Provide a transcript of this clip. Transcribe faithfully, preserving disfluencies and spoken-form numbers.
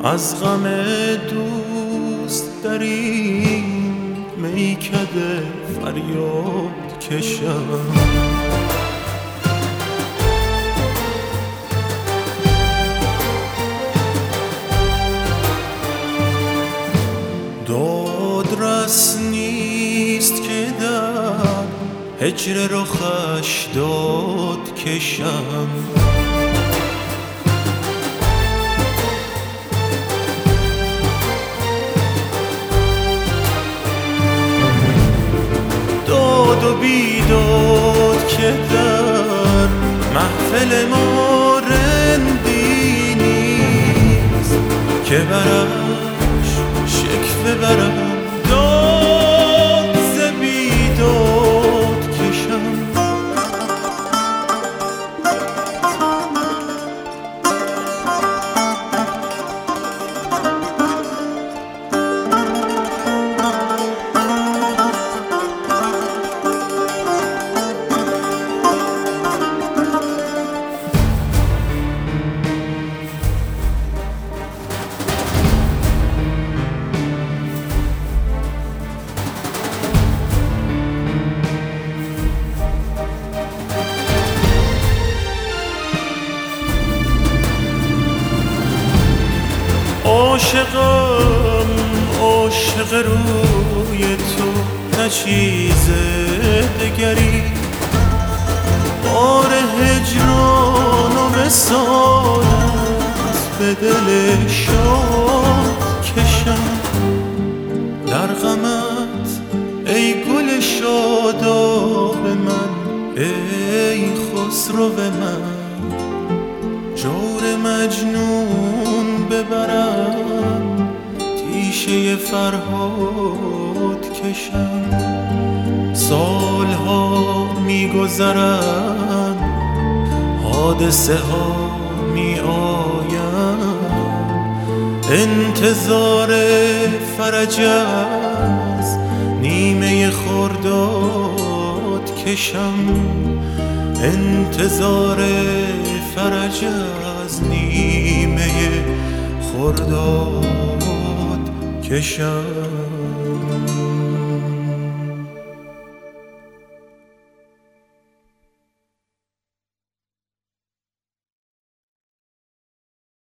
از غم دوست در این میکده فریاد کشم. دادرس نیست که در هجر رخش داد کشم. داد و بیداد که در محفل ما رندی نیست که برش شکوه برم داد ز بیداد کشم. عاشقم عاشق روی تو نه چیز دگری، بار هجران و وصالت به دل شاد کشم. در غمت ای گل شاداب من، ای خسرو من، جور مجنون ببرم تیشه فرهاد کشم. سالها میگذرن حادثه ها می آیم، انتظار فرج از نیمه خرداد کشم. انتظار فرج از نیمه خرداد کشم.